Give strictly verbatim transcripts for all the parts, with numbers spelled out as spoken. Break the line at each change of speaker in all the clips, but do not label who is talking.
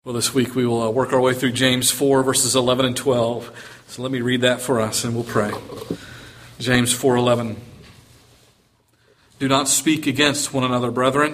Well, this week we will uh, work our way through James four, verses eleven and twelve. So let me read that for us and we'll pray. James four eleven. Do not speak against one another, brethren.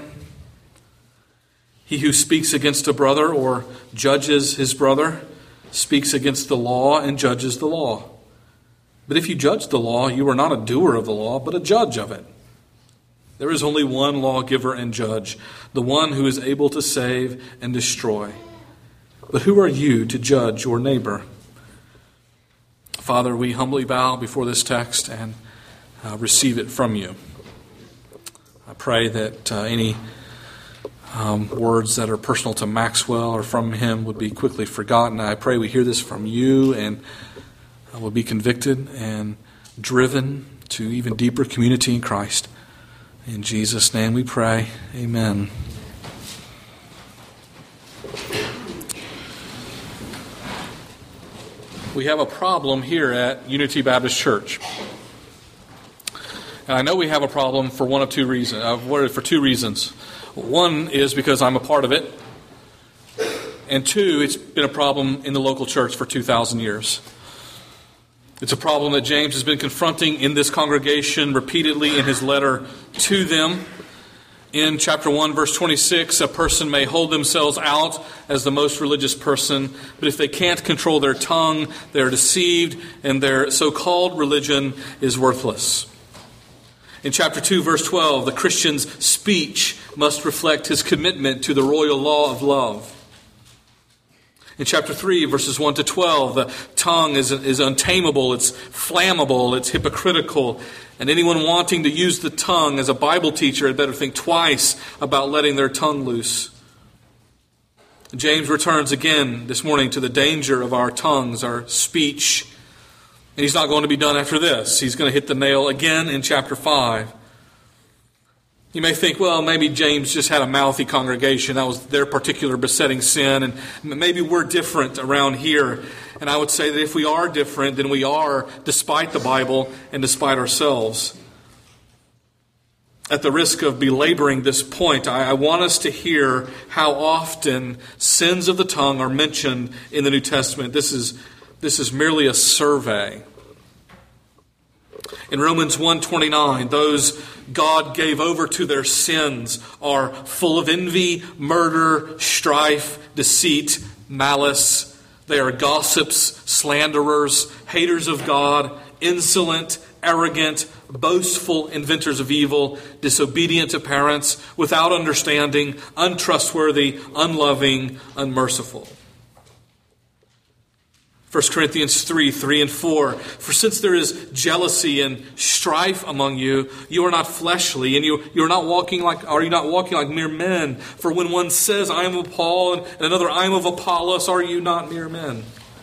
He who speaks against a brother or judges his brother speaks against the law and judges the law. But if you judge the law, you are not a doer of the law, but a judge of it. There is only one lawgiver and judge, the one who is able to save and destroy. But who are you to judge your neighbor? Father, we humbly bow before this text and uh, receive it from you. I pray that uh, any um, words that are personal to Maxwell or from him would be quickly forgotten. I pray we hear this from you and uh, will be convicted and driven to even deeper community in Christ. In Jesus' name we pray. Amen. We have a problem here at Unity Baptist Church. And I know we have a problem for one of two reasons. Uh, for two reasons. One is because I'm a part of it. And two, it's been a problem in the local church for two thousand years. It's a problem that James has been confronting in this congregation repeatedly in his letter to them. In chapter one, verse twenty-six, a person may hold themselves out as the most religious person, but if they can't control their tongue, they're deceived, and their so-called religion is worthless. In chapter two, verse twelve, the Christian's speech must reflect his commitment to the royal law of love. In chapter three, verses one to twelve, the tongue is, is untamable, it's flammable, it's hypocritical. And anyone wanting to use the tongue as a Bible teacher had better think twice about letting their tongue loose. James returns again this morning to the danger of our tongues, our speech. And he's not going to be done after this. He's going to hit the nail again in chapter five. You may think, well, maybe James just had a mouthy congregation. That was their particular besetting sin. And maybe we're different around here. And I would say that if we are different, then we are despite the Bible and despite ourselves. At the risk of belaboring this point, I, I want us to hear how often sins of the tongue are mentioned in the New Testament. This is, this is merely a survey. In Romans one twenty-nine, those God gave over to their sins are full of envy, murder, strife, deceit, malice. They are gossips, slanderers, haters of God, insolent, arrogant, boastful, inventors of evil, disobedient to parents, without understanding, untrustworthy, unloving, unmerciful. First Corinthians three, three and four. For since there is jealousy and strife among you, you are not fleshly, and you, you are not walking like are you not walking like mere men? For when one says, I am of Paul, and another, I am of Apollos, are you not mere men?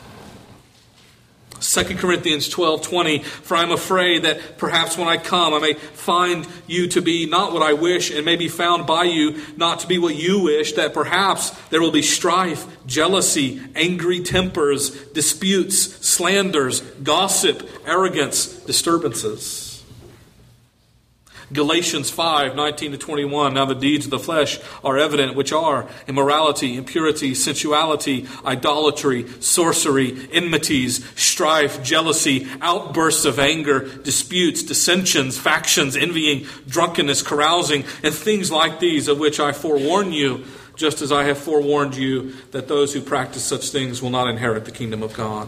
Second Corinthians twelve, twenty. For I am afraid that perhaps when I come, I may find you to be not what I wish, and may be found by you not to be what you wish, that perhaps there will be strife, jealousy, angry tempers, disputes, slanders, gossip, arrogance, disturbances. Galatians five, nineteen to twenty-one. Now the deeds of the flesh are evident, which are immorality, impurity, sensuality, idolatry, sorcery, enmities, strife, jealousy, outbursts of anger, disputes, dissensions, factions, envying, drunkenness, carousing, and things like these, of which I forewarn you, just as I have forewarned you, that those who practice such things will not inherit the kingdom of God.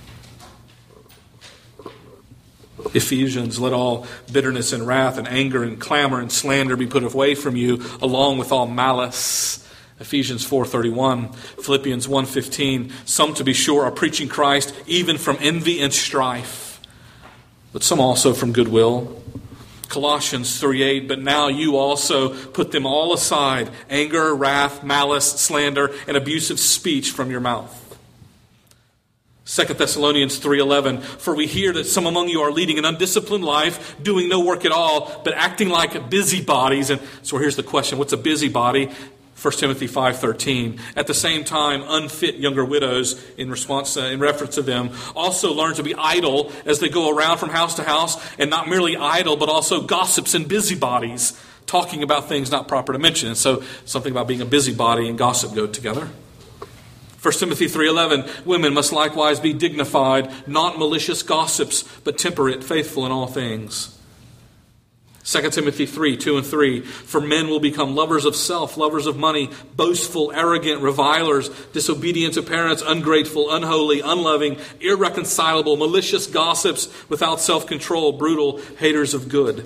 Ephesians, let all bitterness and wrath and anger and clamor and slander be put away from you, along with all malice. Ephesians four thirty-one, Philippians one fifteen. Some, to be sure, are preaching Christ even from envy and strife, but some also from goodwill. Colossians three eight, but now you also put them all aside, anger, wrath, malice, slander, and abusive speech from your mouth. Second Thessalonians three eleven, for we hear that some among you are leading an undisciplined life, doing no work at all, but acting like busybodies. And so here's the question, what's a busybody? First Timothy five thirteen. At the same time, unfit younger widows, in response, uh, in reference to them, also learn to be idle as they go around from house to house, and not merely idle, but also gossips and busybodies, talking about things not proper to mention. And so something about being a busybody and gossip go together. First Timothy three eleven, women must likewise be dignified, not malicious gossips, but temperate, faithful in all things. Second Timothy three, two and three, for men will become lovers of self, lovers of money, boastful, arrogant, revilers, disobedient to parents, ungrateful, unholy, unloving, irreconcilable, malicious gossips, without self-control, brutal, haters of good.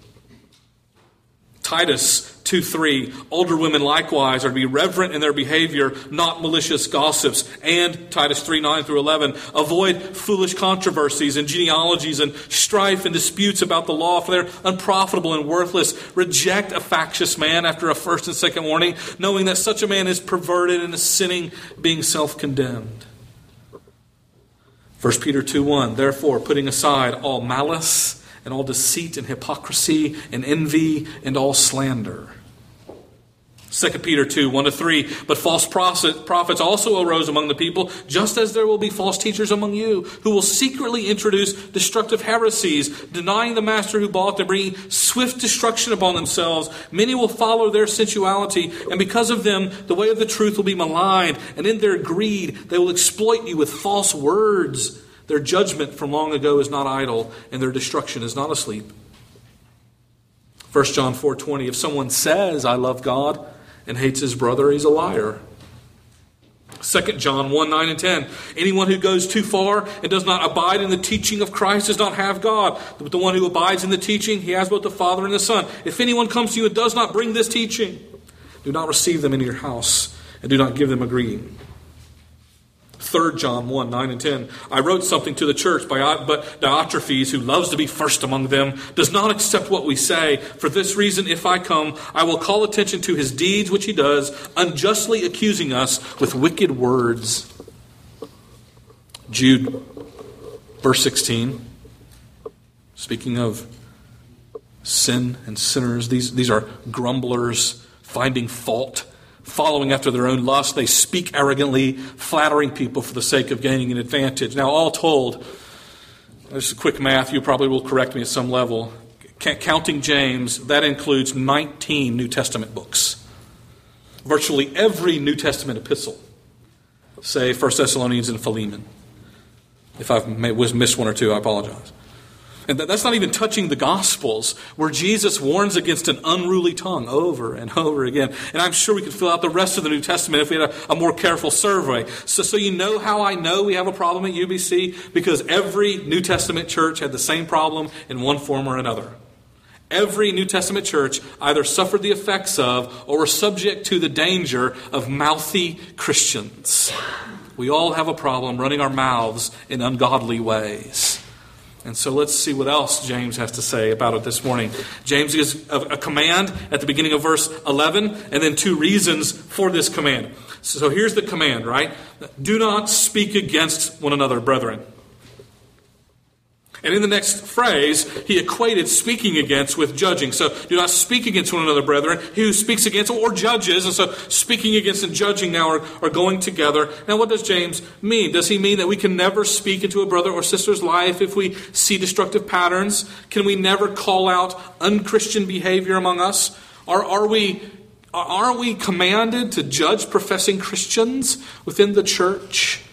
Titus two three, older women likewise are to be reverent in their behavior, not malicious gossips. And Titus three nine through eleven, avoid foolish controversies and genealogies and strife and disputes about the law, for they're unprofitable and worthless. Reject a factious man after a first and second warning, knowing that such a man is perverted and is sinning, being self-condemned. First Peter two one, therefore, putting aside all malice and all deceit and hypocrisy and envy and all slander. Second Peter two, one to three, but false prophets also arose among the people, just as there will be false teachers among you, who will secretly introduce destructive heresies, denying the master who bought them, bringing swift destruction upon themselves. Many will follow their sensuality, and because of them, the way of the truth will be maligned, and in their greed, they will exploit you with false words. Their judgment from long ago is not idle, and their destruction is not asleep. First John four twenty, if someone says, I love God, and hates his brother, he's a liar. Second John one nine and ten, anyone who goes too far and does not abide in the teaching of Christ does not have God. But the one who abides in the teaching, he has both the Father and the Son. If anyone comes to you and does not bring this teaching, do not receive them into your house, and do not give them a greeting. Third John one nine and ten, I wrote something to the church, but Diotrephes, who loves to be first among them, does not accept what we say. For this reason, if I come, I will call attention to his deeds, which he does, unjustly accusing us with wicked words. Jude, verse sixteen, speaking of sin and sinners, these, these are grumblers, finding fault, following after their own lust. They speak arrogantly, flattering people for the sake of gaining an advantage. Now, all told, this is quick math, you probably will correct me at some level. Counting James, that includes nineteen New Testament books. Virtually every New Testament epistle, say First Thessalonians and Philemon. If I've missed one or two, I apologize. And that's not even touching the Gospels, where Jesus warns against an unruly tongue over and over again. And I'm sure we could fill out the rest of the New Testament if we had a, a more careful survey. So, so you know how I know we have a problem at U B C? Because every New Testament church had the same problem in one form or another. Every New Testament church either suffered the effects of or were subject to the danger of mouthy Christians. We all have a problem running our mouths in ungodly ways. And so let's see what else James has to say about it this morning. James gives a, a command at the beginning of verse eleven, and then two reasons for this command. So here's the command, right? Do not speak against one another, brethren. And in the next phrase, he equated speaking against with judging. So do not speak against one another, brethren. He who speaks against or judges. And so speaking against and judging now are, are going together. Now what does James mean? Does he mean that we can never speak into a brother or sister's life if we see destructive patterns? Can we never call out unchristian behavior among us? Are, are we, aren't we commanded to judge professing Christians within the church?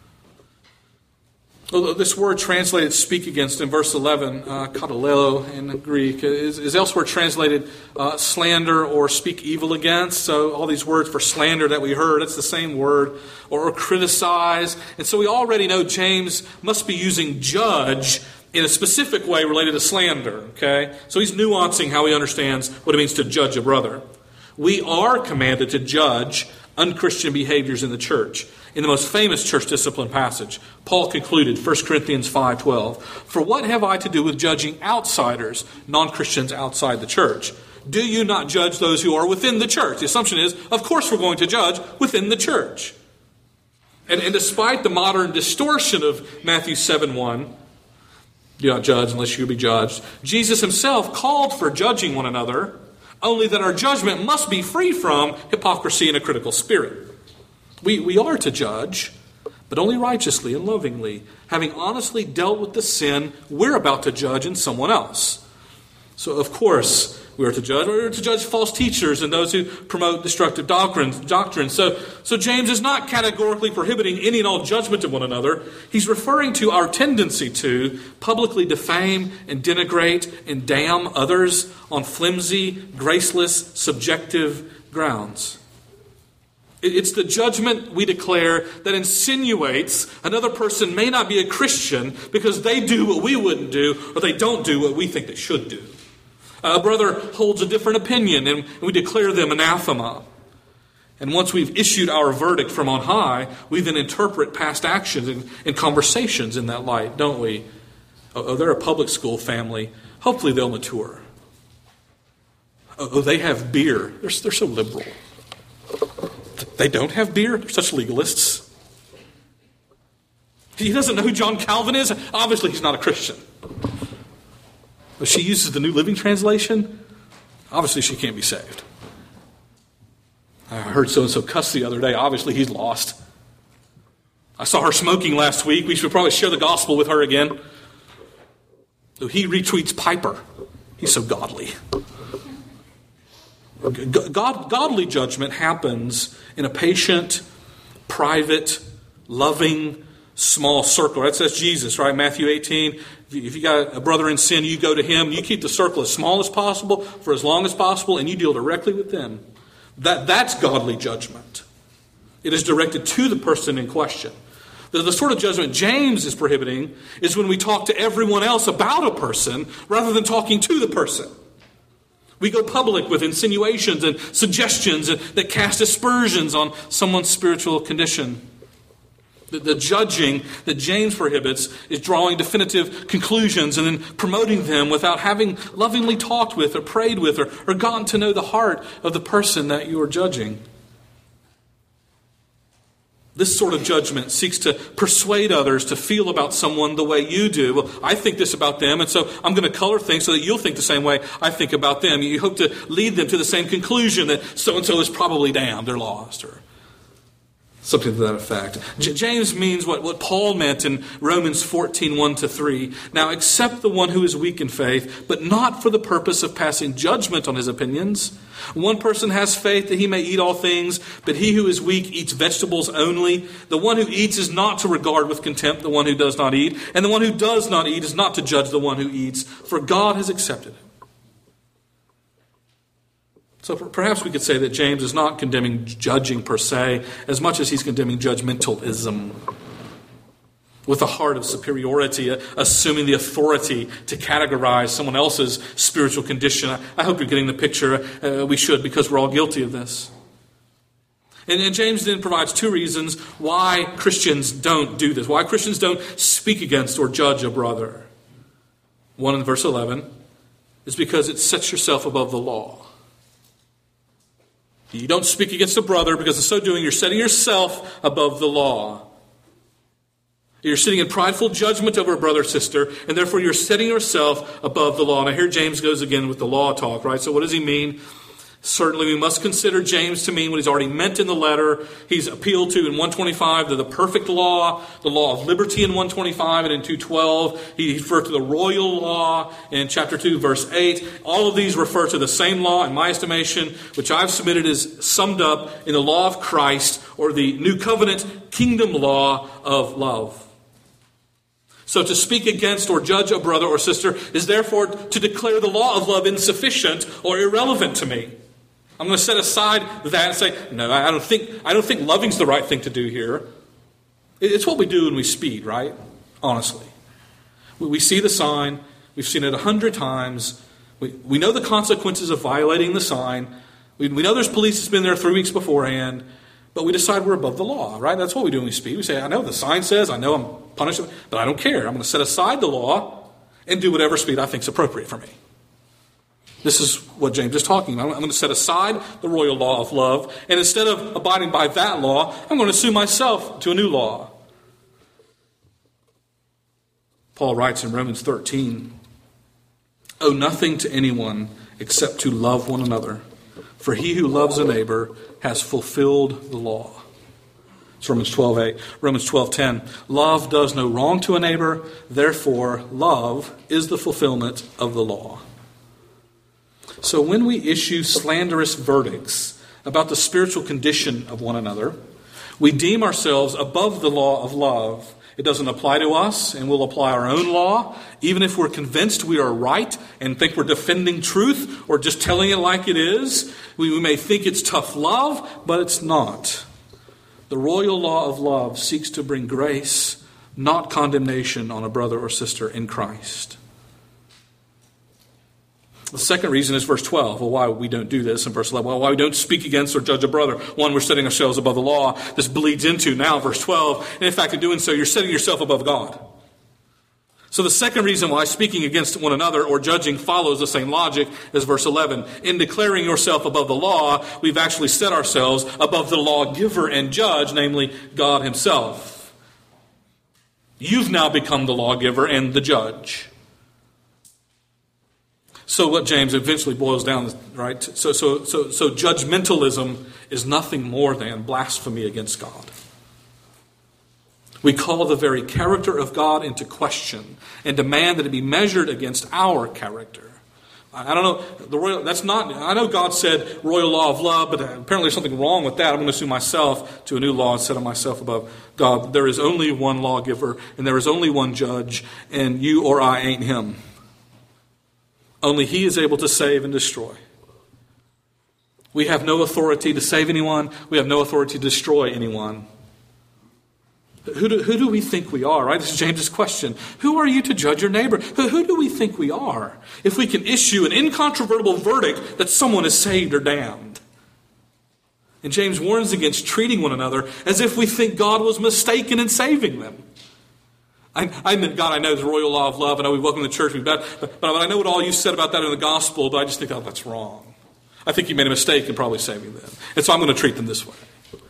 This word translated speak against in verse eleven, uh, kataleo in Greek, is, is elsewhere translated uh, slander or speak evil against. So all these words for slander that we heard, it's the same word. Or, or criticize. And so we already know James must be using judge in a specific way related to slander. Okay, so he's nuancing how he understands what it means to judge a brother. We are commanded to judge unchristian behaviors in the church. In the most famous church discipline passage, Paul concluded, First Corinthians five twelve, for what have I to do with judging outsiders, non-Christians outside the church? Do you not judge those who are within the church? The assumption is, of course we're going to judge within the church. And, and despite the modern distortion of Matthew seven one, do not judge unless you be judged, Jesus himself called for judging one another, only that our judgment must be free from hypocrisy and a critical spirit. We, we are to judge, but only righteously and lovingly, having honestly dealt with the sin we're about to judge in someone else. So, of course, we are to judge. We are to judge false teachers and those who promote destructive doctrines. doctrines. So, so James is not categorically prohibiting any and all judgment of one another. He's referring to our tendency to publicly defame and denigrate and damn others on flimsy, graceless, subjective grounds. It's the judgment we declare that insinuates another person may not be a Christian because they do what we wouldn't do or they don't do what we think they should do. A brother holds a different opinion and we declare them anathema. And once we've issued our verdict from on high, we then interpret past actions and, and conversations in that light, don't we? Oh, they're a public school family. Hopefully they'll mature. Oh, they have beer. They're, they're so liberal. They don't have beer? They're such legalists. He doesn't know who John Calvin is? Obviously, he's not a Christian. But she uses the New Living Translation? Obviously, she can't be saved. I heard so-and-so cuss the other day. Obviously, he's lost. I saw her smoking last week. We should probably share the gospel with her again. So he retweets Piper. He's so godly. God, godly judgment happens in a patient, private, loving, small circle. That's, that's Jesus, right? Matthew eighteen. If you got a brother in sin, you go to him. You keep the circle as small as possible for as long as possible, and you deal directly with them. That, that's godly judgment. It is directed to the person in question. The, the sort of judgment James is prohibiting is when we talk to everyone else about a person rather than talking to the person. We go public with insinuations and suggestions that cast aspersions on someone's spiritual condition. The, the judging that James prohibits is drawing definitive conclusions and then promoting them without having lovingly talked with or prayed with or, or gotten to know the heart of the person that you are judging. This sort of judgment seeks to persuade others to feel about someone the way you do. Well, I think this about them, and so I'm going to color things so that you'll think the same way I think about them. You hope to lead them to the same conclusion that so-and-so is probably damned, they're lost, or something to that effect. J- James means what, what Paul meant in Romans fourteen, one to three. Now accept the one who is weak in faith, but not for the purpose of passing judgment on his opinions. One person has faith that he may eat all things, but he who is weak eats vegetables only. The one who eats is not to regard with contempt the one who does not eat, and the one who does not eat is not to judge the one who eats, for God has accepted him. So perhaps we could say that James is not condemning judging per se as much as he's condemning judgmentalism with a heart of superiority, assuming the authority to categorize someone else's spiritual condition. I hope you're getting the picture. Uh, we should, because we're all guilty of this. And, and James then provides two reasons why Christians don't do this, why Christians don't speak against or judge a brother. One in verse eleven is because it sets yourself above the law. You don't speak against a brother because in so doing you're setting yourself above the law. You're sitting in prideful judgment over a brother or sister, and therefore you're setting yourself above the law. Now here James goes again with the law talk, right? So what does he mean? Certainly we must consider James to mean what he's already meant in the letter. He's appealed to in one twenty-five to the perfect law, the law of liberty in one twenty-five, and in two twelve he referred to the royal law in chapter two, verse eight. All of these refer to the same law, in my estimation, which I've submitted is summed up in the law of Christ, or the new covenant kingdom law of love. So to speak against or judge a brother or sister is therefore to declare the law of love insufficient or irrelevant to me. I'm going to set aside that and say, no, I don't think I don't think loving's the right thing to do here. It's what we do when we speed, right? Honestly. We see the sign. We've seen it a hundred times. We, we know the consequences of violating the sign. We, we know there's police that's been there three weeks beforehand. But we decide we're above the law, right? That's what we do when we speed. We say, I know the sign says, I know I'm punished, but I don't care. I'm going to set aside the law and do whatever speed I think is appropriate for me. This is what James is talking about. I'm going to set aside the royal law of love, and instead of abiding by that law, I'm going to sue myself to a new law. Paul writes in Romans thirteen, owe nothing to anyone except to love one another. For he who loves a neighbor has fulfilled the law. It's Romans twelve eight. Romans twelve ten. Love does no wrong to a neighbor. Therefore, love is the fulfillment of the law. So when we issue slanderous verdicts about the spiritual condition of one another, we deem ourselves above the law of love. It doesn't apply to us, and we'll apply our own law, even if we're convinced we are right and think we're defending truth or just telling it like it is. We, we may think it's tough love, but it's not. The royal law of love seeks to bring grace, not condemnation, on a brother or sister in Christ. The second reason is verse twelve. Well, why we don't do this in verse eleven. Well, why we don't speak against or judge a brother. One, we're setting ourselves above the law. This bleeds into now verse twelve. And in fact, in doing so, you're setting yourself above God. So the second reason why speaking against one another or judging follows the same logic as verse eleven. In declaring yourself above the law, we've actually set ourselves above the lawgiver and judge, namely God himself. You've now become the lawgiver and the judge. So what James eventually boils down, right? So, so, so, so judgmentalism is nothing more than blasphemy against God. We call the very character of God into question and demand that it be measured against our character. I don't know, the royal, that's not, I know God said royal law of love, but apparently there's something wrong with that. I'm going to assume myself to a new law and set myself above God. There is only one lawgiver and there is only one judge, and you or I ain't him. Only he is able to save and destroy. We have no authority to save anyone. We have no authority to destroy anyone. Who do, who do we think we are, right? This is James's question. Who are you to judge your neighbor? Who, who do we think we are if we can issue an incontrovertible verdict that someone is saved or damned? And James warns against treating one another as if we think God was mistaken in saving them. I, I admit, God, I know the royal law of love. I know we welcome the church. We've but, but, but I know what all you said about that in the gospel, but I just think, oh, that's wrong. I think you made a mistake in probably saving them. And so I'm going to treat them this way.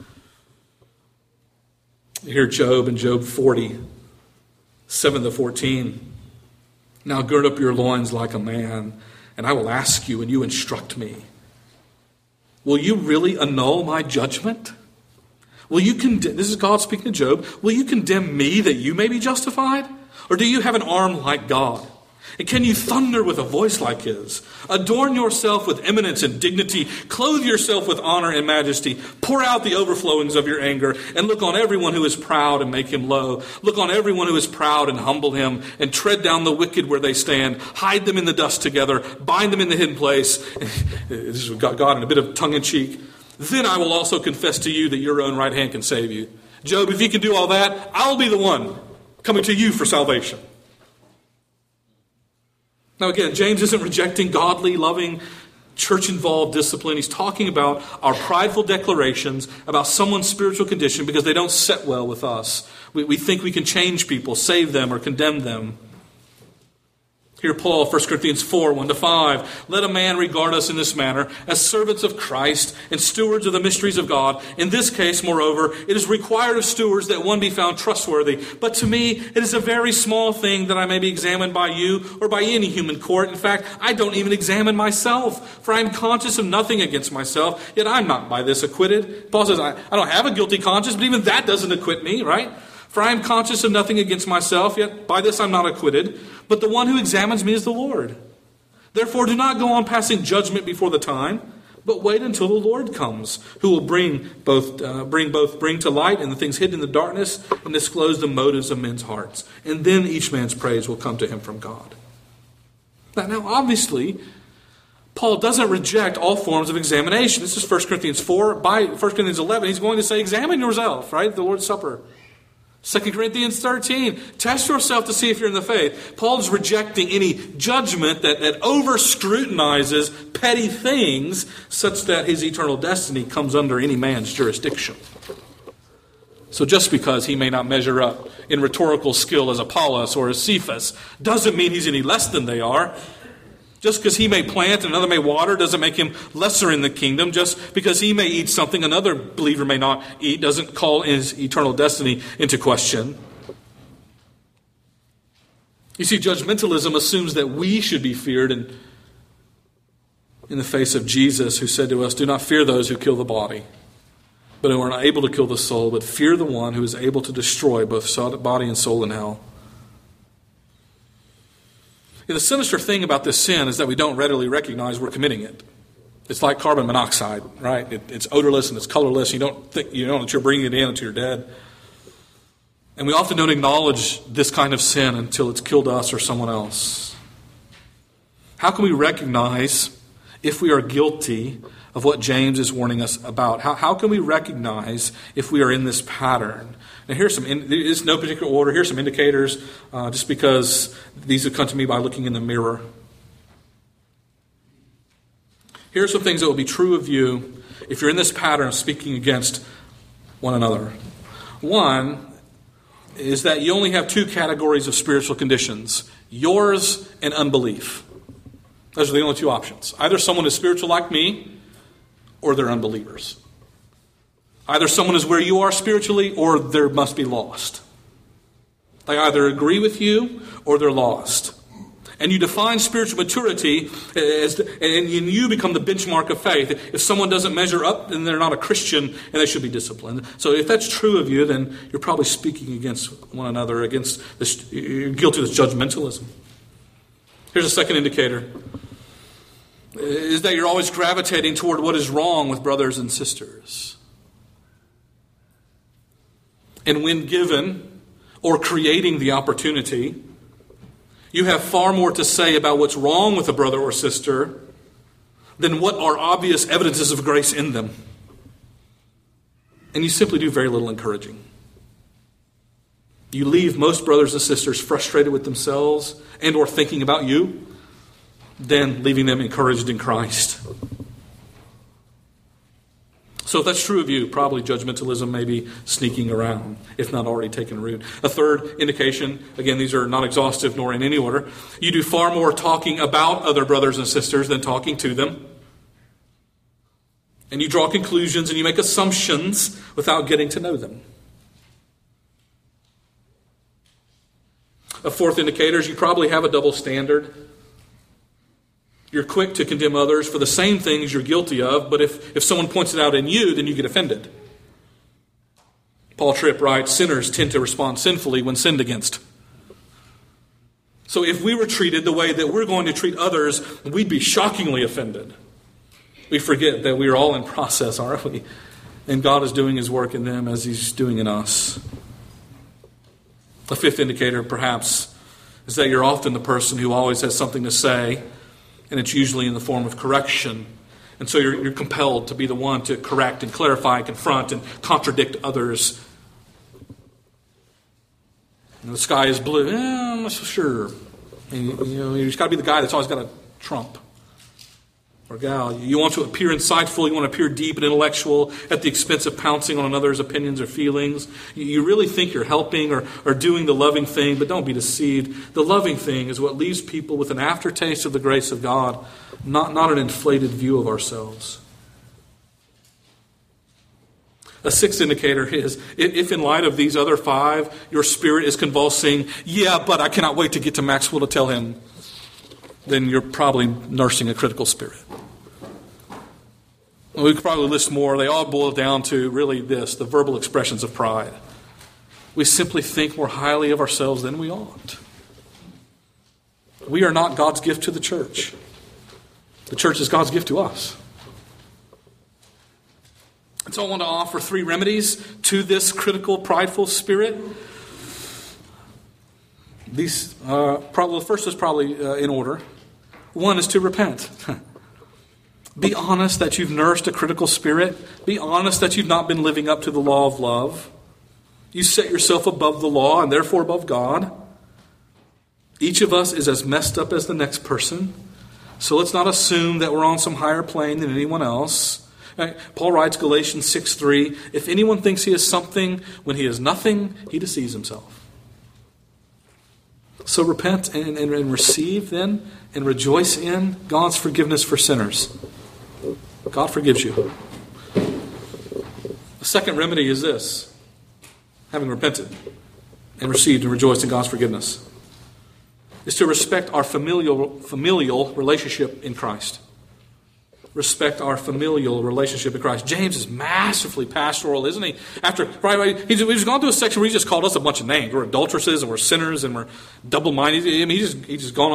You hear Job in Job forty, seven to fourteen. Now gird up your loins like a man, and I will ask you, and you instruct me. Will you really annul my judgment? Will you condemn, this is God speaking to Job, will you condemn me that you may be justified? Or do you have an arm like God? And can you thunder with a voice like his? Adorn yourself with eminence and dignity. Clothe yourself with honor and majesty. Pour out the overflowings of your anger. And look on everyone who is proud and make him low. Look on everyone who is proud and humble him. And tread down the wicked where they stand. Hide them in the dust together. Bind them in the hidden place. This is God in a bit of tongue-in-cheek. Then I will also confess to you that your own right hand can save you. Job, if you can do all that, I'll be the one coming to you for salvation. Now again, James isn't rejecting godly, loving, church-involved discipline. He's talking about our prideful declarations about someone's spiritual condition because they don't set well with us. We, we think we can change people, save them, or condemn them. Here Paul, First Corinthians four, one to five. Let a man regard us in this manner as servants of Christ and stewards of the mysteries of God. In this case, moreover, it is required of stewards that one be found trustworthy. But to me, it is a very small thing that I may be examined by you or by any human court. In fact, I don't even examine myself, for I am conscious of nothing against myself, yet I'm not by this acquitted. Paul says, I, I don't have a guilty conscience, but even that doesn't acquit me, right? For I am conscious of nothing against myself, yet by this I'm not acquitted. But the one who examines me is the Lord. Therefore do not go on passing judgment before the time, but wait until the Lord comes, who will bring both uh, bring both bring to light and the things hidden in the darkness and disclose the motives of men's hearts. And then each man's praise will come to him from God. Now, now obviously, Paul doesn't reject all forms of examination. This is First Corinthians four. By First Corinthians eleven, he's going to say, examine yourself, right? The Lord's Supper. Second Corinthians thirteen, test yourself to see if you're in the faith. Paul is rejecting any judgment that, that over-scrutinizes petty things such that his eternal destiny comes under any man's jurisdiction. So just because he may not measure up in rhetorical skill as Apollos or as Cephas doesn't mean he's any less than they are. Just because he may plant and another may water doesn't make him lesser in the kingdom. Just because he may eat something another believer may not eat doesn't call his eternal destiny into question. You see, judgmentalism assumes that we should be feared in, in the face of Jesus, who said to us, do not fear those who kill the body, but who are not able to kill the soul, but fear the one who is able to destroy both body and soul in hell. The sinister thing about this sin is that we don't readily recognize we're committing it. It's like carbon monoxide, right? It, it's odorless and it's colorless. You don't think you know that you're bringing it in until you're dead. And we often don't acknowledge this kind of sin until it's killed us or someone else. How can we recognize if we are guilty of what James is warning us about? How, how can we recognize if we are in this pattern? Now, here's some, in, there's no particular order. Here's some indicators, uh, just because these have come to me by looking in the mirror. Here are some things that will be true of you if you're in this pattern of speaking against one another. One is that you only have two categories of spiritual conditions, yours and unbelief. Those are the only two options. Either someone is spiritual like me, or they're unbelievers. Either someone is where you are spiritually, or they must be lost. They either agree with you, or they're lost. And you define spiritual maturity as, and you become the benchmark of faith. If someone doesn't measure up, then they're not a Christian, and they should be disciplined. So if that's true of you, then you're probably speaking against one another, against this, you're guilty of this judgmentalism. Here's a second indicator, is that you're always gravitating toward what is wrong with brothers and sisters. And when given or creating the opportunity, you have far more to say about what's wrong with a brother or sister than what are obvious evidences of grace in them. And you simply do very little encouraging. You leave most brothers and sisters frustrated with themselves and or thinking about you than leaving them encouraged in Christ. So if that's true of you, probably judgmentalism may be sneaking around, if not already taken root. A third indication, again, these are not exhaustive nor in any order, you do far more talking about other brothers and sisters than talking to them. And you draw conclusions and you make assumptions without getting to know them. A fourth indicator is you probably have a double standard. You're quick to condemn others for the same things you're guilty of, but if, if someone points it out in you, then you get offended. Paul Tripp writes, sinners tend to respond sinfully when sinned against. So if we were treated the way that we're going to treat others, we'd be shockingly offended. We forget that we are all in process, aren't we? And God is doing His work in them as He's doing in us. A fifth indicator, perhaps, is that you're often the person who always has something to say, and it's usually in the form of correction. And so you're, you're compelled to be the one to correct and clarify, confront and contradict others. And the sky is blue. Eh, I'm not so sure. And, you know, you've got to be the guy that's always got a trump. Or gal. You want to appear insightful. You want to appear deep and intellectual at the expense of pouncing on another's opinions or feelings. You really think you're helping or, or doing the loving thing, but don't be deceived. The loving thing is what leaves people with an aftertaste of the grace of God, not, not an inflated view of ourselves. A sixth indicator is, if in light of these other five, your spirit is convulsing, yeah, but I cannot wait to get to Maxwell to tell him, then you're probably nursing a critical spirit. We could probably list more. They all boil down to really this, the verbal expressions of pride. We simply think more highly of ourselves than we ought. We are not God's gift to the church. The church is God's gift to us. And so I want to offer three remedies to this critical, prideful spirit. These, uh, probably the first is probably uh, in order. One is to repent. Be honest that you've nursed a critical spirit. Be honest that you've not been living up to the law of love. You set yourself above the law and therefore above God. Each of us is as messed up as the next person. So let's not assume that we're on some higher plane than anyone else. Right? Paul writes Galatians six three, if anyone thinks he is something when he is nothing, he deceives himself. So repent and, and, and receive then and rejoice in God's forgiveness for sinners. God forgives you. The second remedy is this. Having repented and received and rejoiced in God's forgiveness, is to respect our familial, familial relationship in Christ. Respect our familial relationship in Christ. James is massively pastoral, isn't he? After right, he's, he's gone through a section where he just called us a bunch of names. We're adulteresses and we're sinners and we're double-minded. I mean, he's just, he's just gone off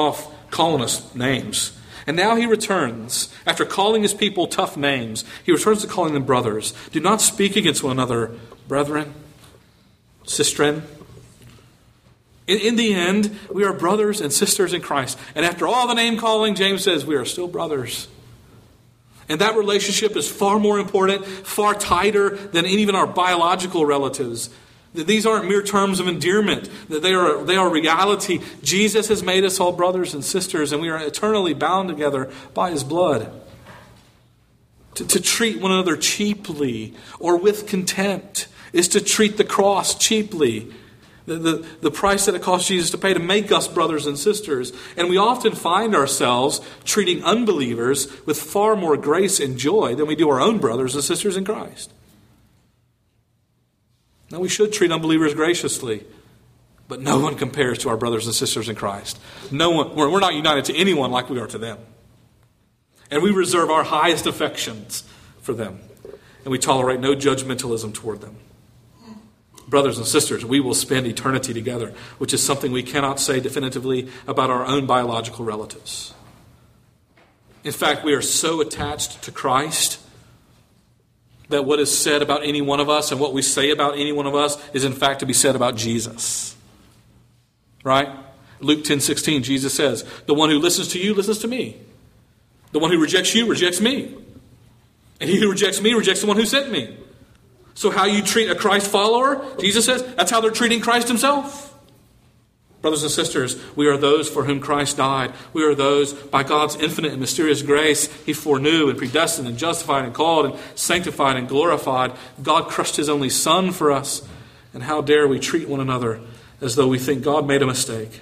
calling us names. And now he returns. After calling his people tough names, he returns to calling them brothers. Do not speak against one another, brethren, sistren. In, in the end, we are brothers and sisters in Christ. And after all the name calling, James says we are still brothers. And that relationship is far more important, far tighter than even our biological relatives. These aren't mere terms of endearment. They are, they are reality. Jesus has made us all brothers and sisters, and we are eternally bound together by his blood. To, to treat one another cheaply or with contempt is to treat the cross cheaply. The, the, the price that it cost Jesus to pay to make us brothers and sisters. And we often find ourselves treating unbelievers with far more grace and joy than we do our own brothers and sisters in Christ. Now, we should treat unbelievers graciously, but no one compares to our brothers and sisters in Christ. No one, we're, we're not united to anyone like we are to them. And we reserve our highest affections for them. And we tolerate no judgmentalism toward them. Brothers and sisters, we will spend eternity together, which is something we cannot say definitively about our own biological relatives. In fact, we are so attached to Christ that what is said about any one of us and what we say about any one of us is in fact to be said about Jesus. Right? Luke ten sixteen, Jesus says, the one who listens to you listens to me. The one who rejects you rejects me. And he who rejects me rejects the one who sent me. So how you treat a Christ follower, Jesus says, that's how they're treating Christ himself. Brothers and sisters, we are those for whom Christ died. We are those, by God's infinite and mysterious grace, he foreknew and predestined and justified and called and sanctified and glorified. God crushed his only Son for us. And how dare we treat one another as though we think God made a mistake?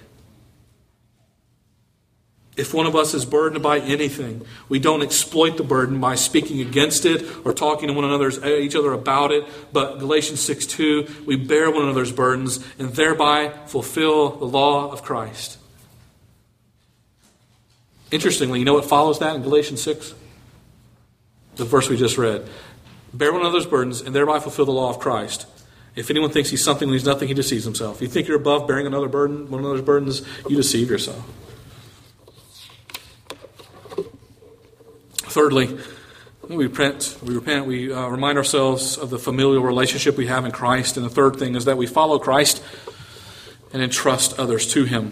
If one of us is burdened by anything, we don't exploit the burden by speaking against it or talking to one another, each other about it. But Galatians six two, we bear one another's burdens and thereby fulfill the law of Christ. Interestingly, you know what follows that in Galatians six? The verse we just read. Bear one another's burdens and thereby fulfill the law of Christ. If anyone thinks he's something when he's nothing, he deceives himself. If you think you're above bearing another burden, one another's burdens, you deceive yourself. Thirdly, we repent. We repent. We uh, remind ourselves of the familial relationship we have in Christ. And the third thing is that we follow Christ and entrust others to him.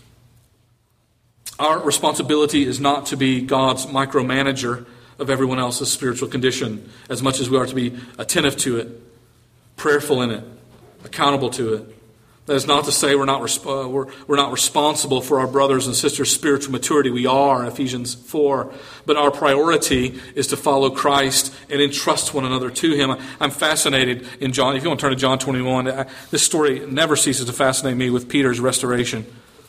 Our responsibility is not to be God's micromanager of everyone else's spiritual condition, as much as we are to be attentive to it, prayerful in it, accountable to it. That is not to say we're not resp- uh, we're, we're not responsible for our brothers and sisters' spiritual maturity. We are, Ephesians four. But our priority is to follow Christ and entrust one another to him. I'm fascinated in John. If you want to turn to John twenty-one, I, this story never ceases to fascinate me with Peter's restoration.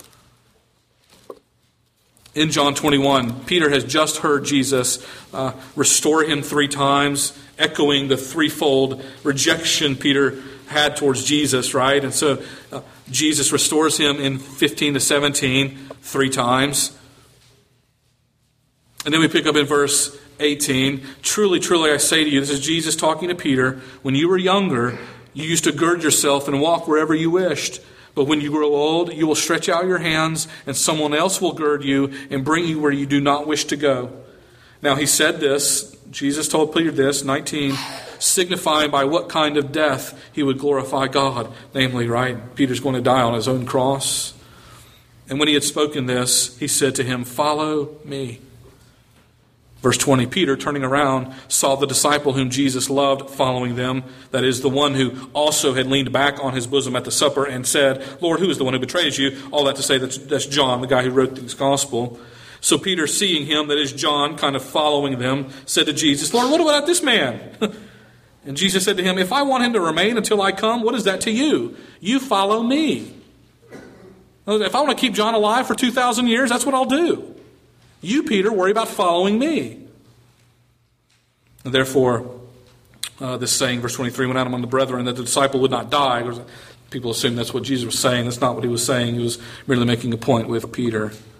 In John twenty-one, Peter has just heard Jesus uh, restore him three times, echoing the threefold rejection Peter had towards Jesus, right? And so uh, Jesus restores him in fifteen to seventeen, three times. And then we pick up in verse eighteen. Truly, truly, I say to you, this is Jesus talking to Peter, when you were younger, you used to gird yourself and walk wherever you wished. But when you grow old, you will stretch out your hands, and someone else will gird you and bring you where you do not wish to go. Now he said this, Jesus told Peter this, nineteen, signifying by what kind of death he would glorify God. Namely, right, Peter's going to die on his own cross. And when he had spoken this, he said to him, follow me. Verse twenty, Peter, turning around, saw the disciple whom Jesus loved following them. That is, the one who also had leaned back on his bosom at the supper and said, Lord, who is the one who betrays you? All that to say that's, that's John, the guy who wrote this gospel. So Peter, seeing him, that is John, kind of following them, said to Jesus, Lord, what about this man? And Jesus said to him, if I want him to remain until I come, what is that to you? You follow me. If I want to keep John alive for two thousand years, that's what I'll do. You, Peter, worry about following me. And therefore, uh, this saying, verse twenty-three, went out among the brethren that the disciple would not die. People assume that's what Jesus was saying. That's not what he was saying. He was merely making a point with Peter.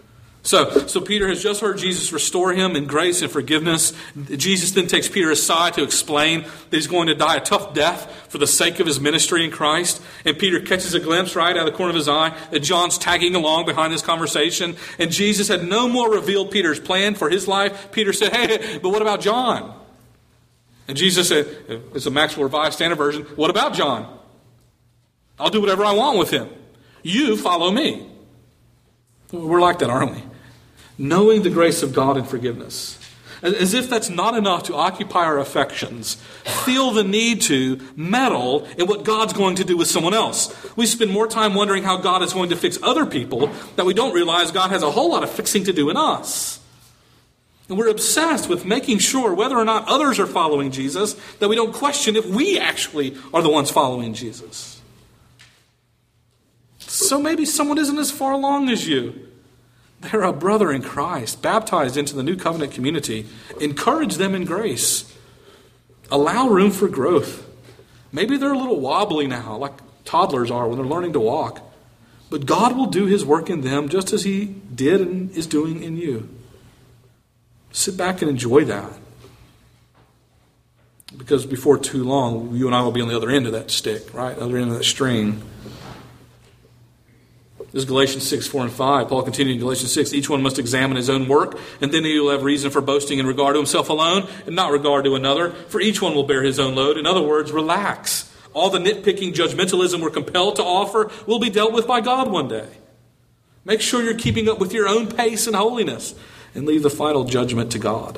So, so Peter has just heard Jesus restore him in grace and forgiveness. Jesus then takes Peter aside to explain that he's going to die a tough death for the sake of his ministry in Christ. And Peter catches a glimpse right out of the corner of his eye that John's tagging along behind this conversation. And Jesus had no more revealed Peter's plan for his life. Peter said, hey, but what about John? And Jesus said, it's a Maxwell Revised Standard Version, what about John? I'll do whatever I want with him. You follow me. We're like that, aren't we? Knowing the grace of God and forgiveness. As if that's not enough to occupy our affections, feel the need to meddle in what God's going to do with someone else. We spend more time wondering how God is going to fix other people that we don't realize God has a whole lot of fixing to do in us. And we're obsessed with making sure whether or not others are following Jesus, that we don't question if we actually are the ones following Jesus. So maybe someone isn't as far along as you. They're a brother in Christ, baptized into the new covenant community. Encourage them in grace. Allow room for growth. Maybe they're a little wobbly now, like toddlers are when they're learning to walk. But God will do his work in them just as he did and is doing in you. Sit back and enjoy that. Because before too long, you and I will be on the other end of that stick, right? The other end of that string. This is Galatians six, four and five. Paul continued in Galatians six, each one must examine his own work, and then he will have reason for boasting in regard to himself alone, and not regard to another, for each one will bear his own load. In other words, relax. All the nitpicking judgmentalism we're compelled to offer will be dealt with by God one day. Make sure you're keeping up with your own pace and holiness, and leave the final judgment to God.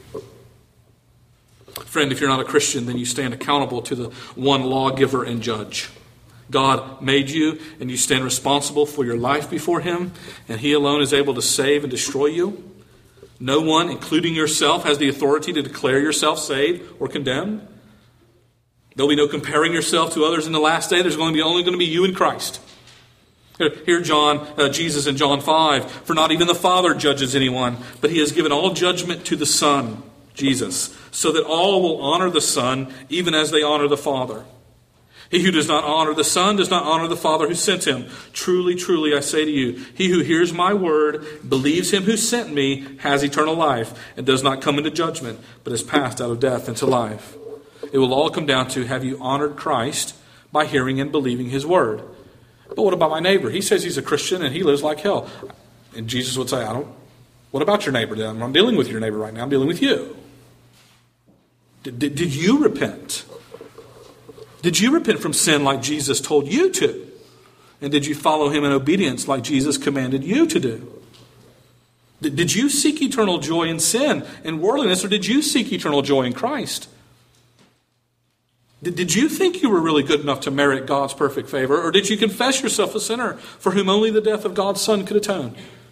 Friend, if you're not a Christian, then you stand accountable to the one lawgiver and judge. God made you, and you stand responsible for your life before him, and he alone is able to save and destroy you. No one, including yourself, has the authority to declare yourself saved or condemned. There'll be no comparing yourself to others in the last day. There's going to be only going to be you and Christ. Here, John, uh, Jesus in John five, for not even the Father judges anyone, but he has given all judgment to the Son, Jesus, so that all will honor the Son, even as they honor the Father. He who does not honor the Son does not honor the Father who sent him. Truly, truly, I say to you, he who hears my word, believes him who sent me, has eternal life, and does not come into judgment, but is passed out of death into life. It will all come down to, have you honored Christ by hearing and believing his word? But what about my neighbor? He says he's a Christian and he lives like hell. And Jesus would say, I don't. What about your neighbor then? I'm not dealing with your neighbor right now. I'm dealing with you. Did, did, did you repent? Did you repent from sin like Jesus told you to? And did you follow him in obedience like Jesus commanded you to do? Did, did you seek eternal joy in sin and worldliness, or did you seek eternal joy in Christ? Did, did you think you were really good enough to merit God's perfect favor, or did you confess yourself a sinner for whom only the death of God's Son could atone?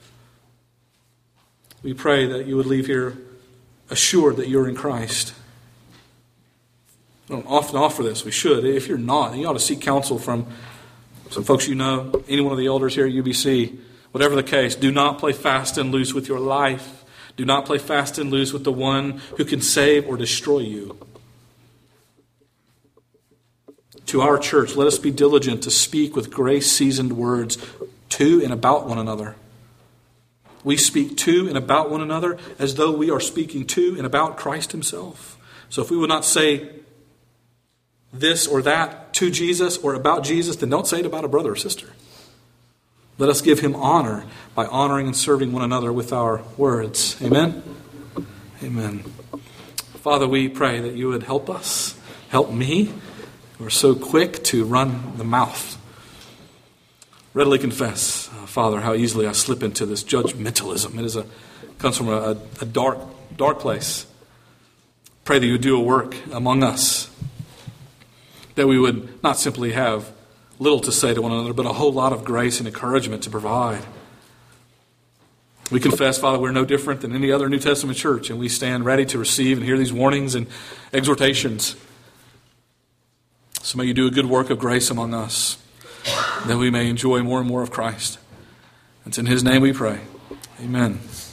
We pray that you would leave here assured that you're in Christ. We don't often offer this. We should. If you're not, then you ought to seek counsel from some folks you know, any one of the elders here at U B C. Whatever the case, do not play fast and loose with your life. Do not play fast and loose with the one who can save or destroy you. To our church, let us be diligent to speak with grace-seasoned words to and about one another. We speak to and about one another as though we are speaking to and about Christ himself. So if we would not say this or that to Jesus or about Jesus, then don't say it about a brother or sister. Let us give him honor by honoring and serving one another with our words. Amen? Amen. Father, we pray that you would help us, help me. We're so quick to run the mouth. Readily confess, uh, Father, how easily I slip into this judgmentalism. It is a comes from a, a dark, dark place. Pray that you would do a work among us, that we would not simply have little to say to one another, but a whole lot of grace and encouragement to provide. We confess, Father, we're no different than any other New Testament church, and we stand ready to receive and hear these warnings and exhortations. So may you do a good work of grace among us, that we may enjoy more and more of Christ. It's in his name we pray. Amen.